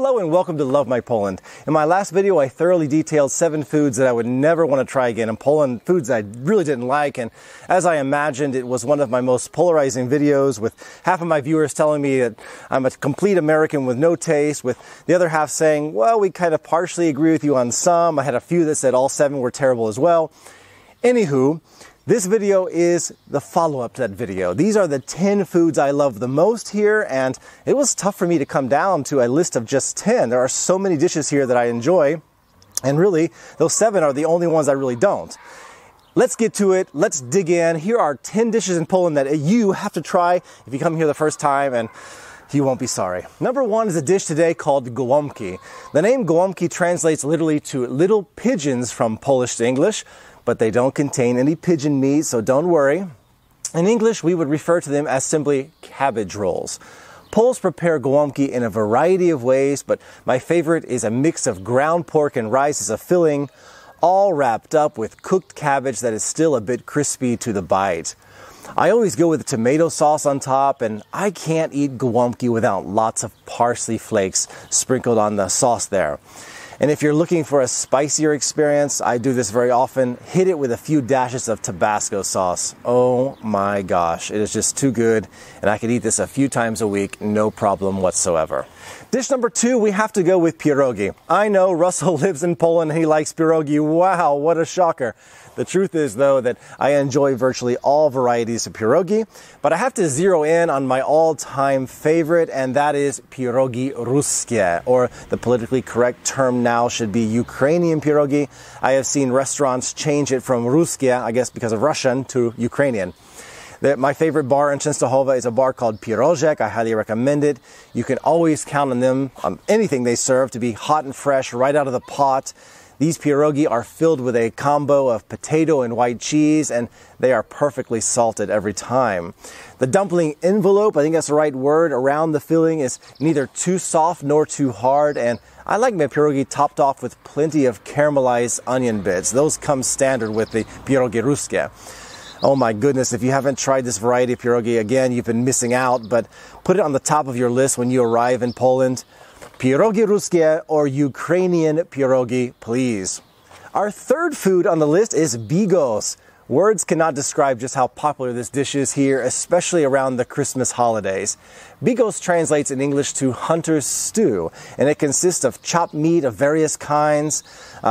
Hello and welcome to Love My Poland. In my last video, I thoroughly detailed 7 foods that I would never want to try again in Poland, foods I really didn't like, and as I imagined, it was one of my most polarizing videos, with half of my viewers telling me that I'm a complete American with no taste, with the other half saying, well, we kind of partially agree with you on some. I had a few that said all 7 were terrible as well. Anywho, this video is the follow-up to that video. These are the 10 foods I love the most here, and it was tough for me to come down to a list of just 10. There are so many dishes here that I enjoy, and really, those 7 are the only ones I really don't. Let's get to it. Let's dig in. Here are 10 dishes in Poland that you have to try if you come here the first time, and you won't be sorry. Number 1 is a dish today called gołąbki. The name gołąbki translates literally to little pigeons from Polish to English, but they don't contain any pigeon meat, so don't worry. In English, we would refer to them as simply cabbage rolls. Poles prepare gołąbki in a variety of ways, but my favorite is a mix of ground pork and rice as a filling, all wrapped up with cooked cabbage that is still a bit crispy to the bite. I always go with tomato sauce on top, and I can't eat gołąbki without lots of parsley flakes sprinkled on the sauce there. And if you're looking for a spicier experience, I do this very often. Hit it with a few dashes of Tabasco sauce. Oh my gosh, it is just too good. And I could eat this a few times a week, no problem whatsoever. Dish number 2, we have to go with pierogi. I know Russell lives in Poland and he likes pierogi. Wow, what a shocker. The truth is, though, that I enjoy virtually all varieties of pierogi, but I have to zero in on my all-time favorite, and that is pierogi ruskie, or the politically correct term now should be Ukrainian pierogi. I have seen restaurants change it from ruskie, I guess because of Russian, to Ukrainian. My favorite bar in Częstochowa is a bar called Pierożek. I highly recommend it. You can always count on them, on anything they serve, to be hot and fresh right out of the pot. These pierogi are filled with a combo of potato and white cheese, and they are perfectly salted every time. The dumpling envelope, I think that's the right word, around the filling is neither too soft nor too hard, and I like my pierogi topped off with plenty of caramelized onion bits. Those come standard with the pierogi ruskie. Oh my goodness, if you haven't tried this variety of pierogi, again, you've been missing out, but put it on the top of your list when you arrive in Poland. Pierogi ruskie, or Ukrainian pierogi, please. Our third food on the list is bigos. Words cannot describe just how popular this dish is here, especially around the Christmas holidays. Bigos translates in English to hunter's stew, and it consists of chopped meat of various kinds.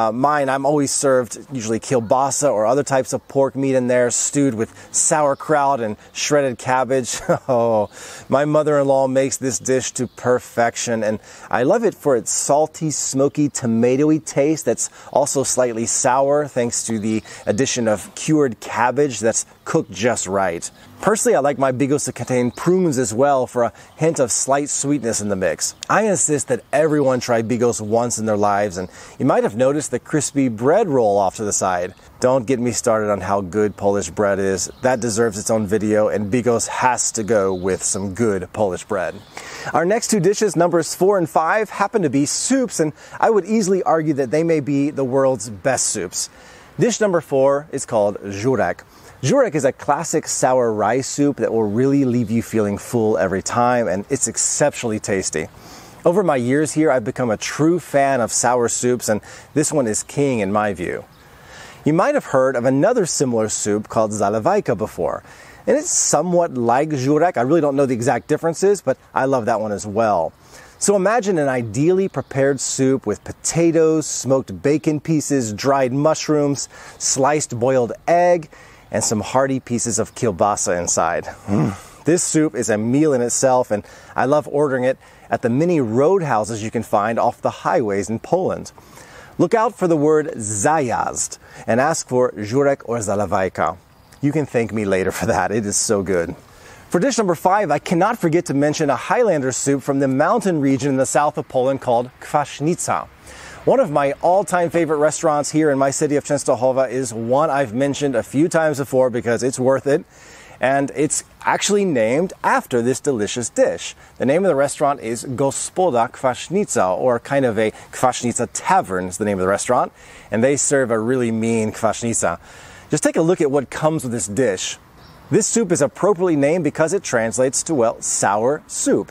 I'm always served usually kielbasa or other types of pork meat in there, stewed with sauerkraut and shredded cabbage. Oh, my mother-in-law makes this dish to perfection, and I love it for its salty, smoky, tomatoey taste that's also slightly sour thanks to the addition of cured cabbage that's cooked just right. Personally, I like my bigos to contain prunes as well for a hint of slight sweetness in the mix. I insist that everyone try bigos once in their lives, and you might have noticed the crispy bread roll off to the side. Don't get me started on how good Polish bread is. That deserves its own video, and bigos has to go with some good Polish bread. Our next 2 dishes, numbers 4 and 5, happen to be soups, and I would easily argue that they may be the world's best soups. Dish number 4 is called żurek. Żurek is a classic sour rice soup that will really leave you feeling full every time, and it's exceptionally tasty. Over my years here, I've become a true fan of sour soups, and this one is king in my view. You might have heard of another similar soup called zalewajka before, and it's somewhat like żurek. I really don't know the exact differences, but I love that one as well. So imagine an ideally prepared soup with potatoes, smoked bacon pieces, dried mushrooms, sliced boiled egg, and some hearty pieces of kielbasa inside. This soup is a meal in itself, and I love ordering it at the many roadhouses you can find off the highways in Poland. Look out for the word zajazd and ask for żurek or zalewajka. You can thank me later for that. It is so good. For dish number 5, I cannot forget to mention a Highlander soup from the mountain region in the south of Poland called kwaśnica. One of my all-time favorite restaurants here in my city of Częstochowa is one I've mentioned a few times before because it's worth it, and it's actually named after this delicious dish. The name of the restaurant is Gospoda Kwaśnica, or kind of a kwaśnica tavern is the name of the restaurant, and they serve a really mean kwaśnica. Just take a look at what comes with this dish. This soup is appropriately named because it translates to, well, sour soup.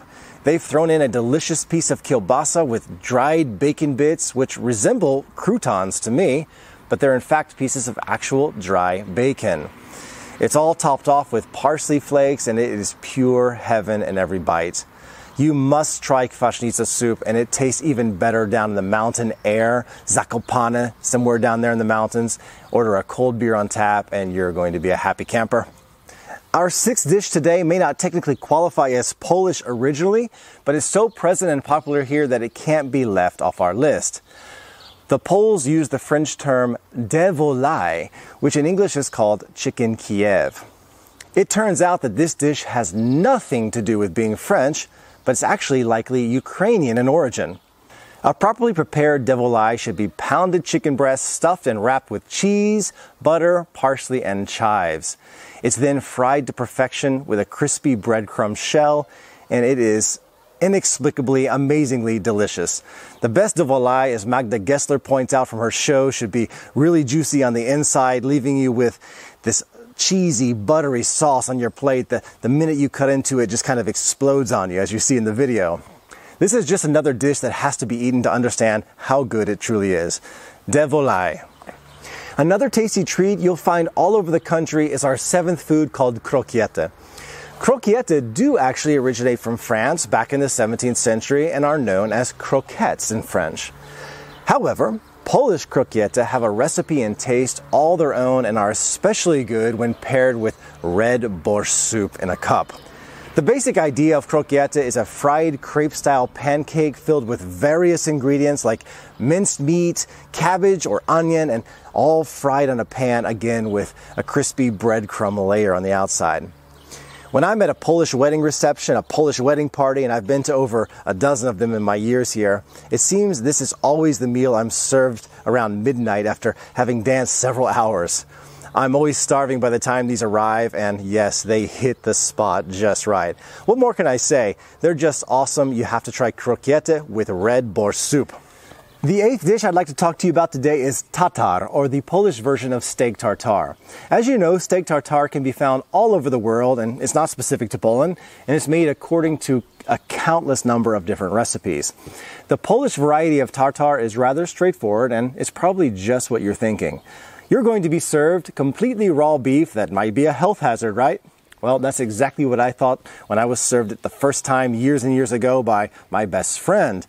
They've thrown in a delicious piece of kielbasa with dried bacon bits, which resemble croutons to me, but they're in fact pieces of actual dry bacon. It's all topped off with parsley flakes, and it is pure heaven in every bite. You must try kwasnica soup, and it tastes even better down in the mountain air, Zakopane, somewhere down there in the mountains. Order a cold beer on tap, and you're going to be a happy camper. Our sixth dish today may not technically qualify as Polish originally, but it's so present and popular here that it can't be left off our list. The Poles use the French term de volaille, which in English is called chicken Kiev. It turns out that this dish has nothing to do with being French, but it's actually likely Ukrainian in origin. A properly prepared de volaille should be pounded chicken breast stuffed and wrapped with cheese, butter, parsley, and chives. It's then fried to perfection with a crispy breadcrumb shell, and it is inexplicably, amazingly delicious. The best de volaille, as Magda Gessler points out from her show, should be really juicy on the inside, leaving you with this cheesy, buttery sauce on your plate. The minute you cut into it, just kind of explodes on you, as you see in the video. This is just another dish that has to be eaten to understand how good it truly is. De volaille. Another tasty treat you'll find all over the country is our seventh food called croquette. Croquettes do actually originate from France back in the 17th century and are known as croquettes in French. However, Polish croquettes have a recipe and taste all their own and are especially good when paired with red borscht soup in a cup. The basic idea of croquette is a fried crepe-style pancake filled with various ingredients like minced meat, cabbage, or onion, and all fried on a pan, again with a crispy breadcrumb layer on the outside. When I'm at a Polish wedding reception, a Polish wedding party, and I've been to over a dozen of them in my years here, it seems this is always the meal I'm served around midnight after having danced several hours. I'm always starving by the time these arrive, and yes, they hit the spot just right. What more can I say? They're just awesome. You have to try croquette with red borscht soup. The eighth dish I'd like to talk to you about today is tatar, or the Polish version of steak tartare. As you know, steak tartare can be found all over the world, and it's not specific to Poland, and it's made according to a countless number of different recipes. The Polish variety of tartare is rather straightforward, and it's probably just what you're thinking. You're going to be served completely raw beef that might be a health hazard, right? Well, that's exactly what I thought when I was served it the first time years and years ago by my best friend.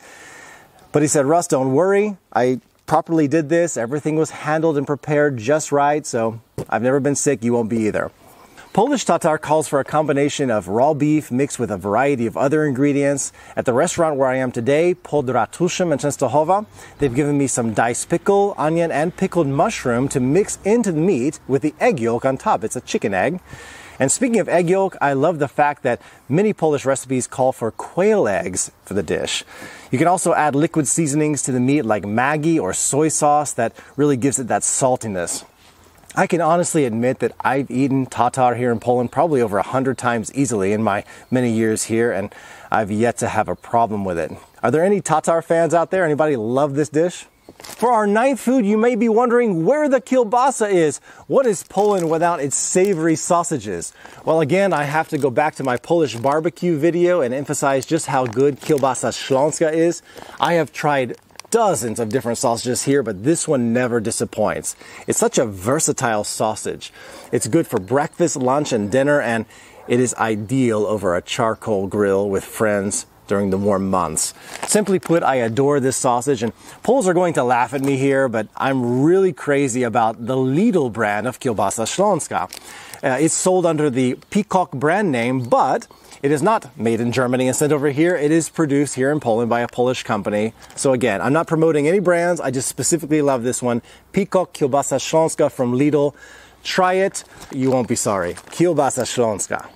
But he said, Russ, don't worry. I properly did this. Everything was handled and prepared just right, so I've never been sick. You won't be either. Polish tatar calls for a combination of raw beef mixed with a variety of other ingredients. At the restaurant where I am today, Pod Ratuszem in Częstochowa, they've given me some diced pickle, onion, and pickled mushroom to mix into the meat with the egg yolk on top. It's a chicken egg. And speaking of egg yolk, I love the fact that many Polish recipes call for quail eggs for the dish. You can also add liquid seasonings to the meat like Maggi or soy sauce that really gives it that saltiness. I can honestly admit that I've eaten tatar here in Poland probably over 100 times easily in my many years here, and I've yet to have a problem with it. Are there any tatar fans out there? Anybody love this dish? For our ninth food, you may be wondering where the kielbasa is. What is Poland without its savory sausages? Well, again, I have to go back to my Polish barbecue video and emphasize just how good kielbasa śląska is. I have tried dozens of different sausages here, but this one never disappoints. It's such a versatile sausage. It's good for breakfast, lunch, and dinner, and it is ideal over a charcoal grill with friends during the warm months. Simply put, I adore this sausage, and Poles are going to laugh at me here, but I'm really crazy about the Lidl brand of kielbasa śląska. It's sold under the Peacock brand name, but it is not made in Germany and sent over here. It is produced here in Poland by a Polish company. So again, I'm not promoting any brands. I just specifically love this one. Peacock Kielbasa Śląska from Lidl. Try it. You won't be sorry. Kielbasa Śląska.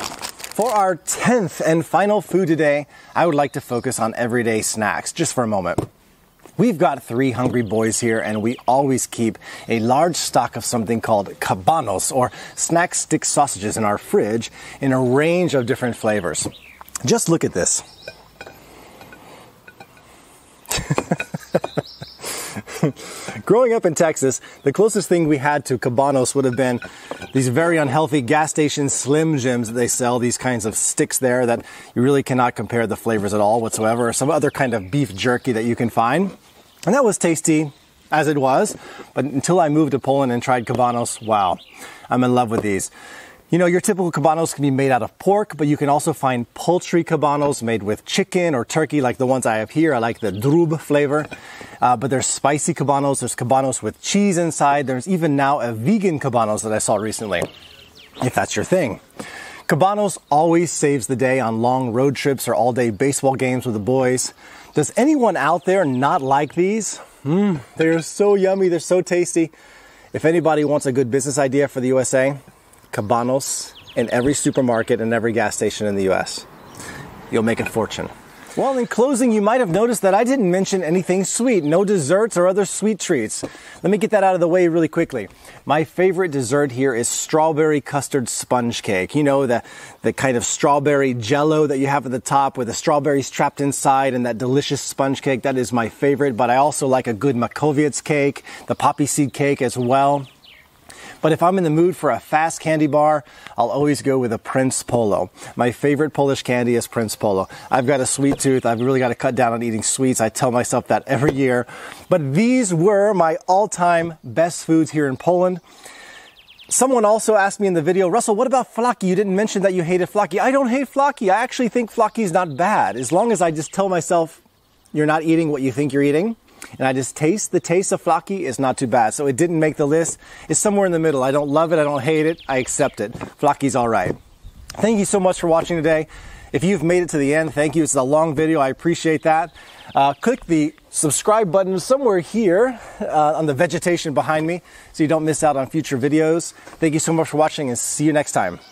For our 10th and final food today, I would like to focus on everyday snacks just for a moment. We've got 3 hungry boys here, and we always keep a large stock of something called kabanos, or snack stick sausages, in our fridge in a range of different flavors. Just look at this. Growing up in Texas, the closest thing we had to Cabanos would have been these very unhealthy gas station Slim Jims that they sell, these kinds of sticks there that you really cannot compare the flavors at all whatsoever, or some other kind of beef jerky that you can find. And that was tasty as it was, but until I moved to Poland and tried Cabanos, wow, I'm in love with these. You know, your typical Cabanos can be made out of pork, but you can also find poultry Cabanos made with chicken or turkey like the ones I have here. I like the drób flavor. But there's spicy Cabanos, there's Cabanos with cheese inside. There's even now a vegan Cabanos that I saw recently, if that's your thing. Cabanos always saves the day on long road trips or all-day baseball games with the boys. Does anyone out there not like these? They're so yummy, they're so tasty. If anybody wants a good business idea for the USA, Cabanos in every supermarket and every gas station in the US. You'll make a fortune. Well, in closing, you might have noticed that I didn't mention anything sweet, no desserts or other sweet treats. Let me get that out of the way really quickly. My favorite dessert here is strawberry custard sponge cake. You know, the kind of strawberry jello that you have at the top with the strawberries trapped inside and that delicious sponge cake. That is my favorite, but I also like a good Makowiec cake, the poppy seed cake as well. But if I'm in the mood for a fast candy bar, I'll always go with a Prince Polo. My favorite Polish candy is Prince Polo. I've got a sweet tooth. I've really got to cut down on eating sweets. I tell myself that every year. But these were my all-time best foods here in Poland. Someone also asked me in the video, Russell, what about flaki? You didn't mention that you hated flaki. I don't hate flaki. I actually think flaki is not bad. As long as I just tell myself you're not eating what you think you're eating. And I just taste, the taste of flaki is not too bad. So it didn't make the list. It's somewhere in the middle. I don't love it. I don't hate it. I accept it. Flaki's all right. Thank you so much for watching today. If you've made it to the end, thank you. It's a long video. I appreciate that. Click the subscribe button somewhere here on the vegetation behind me so you don't miss out on future videos. Thank you so much for watching and see you next time.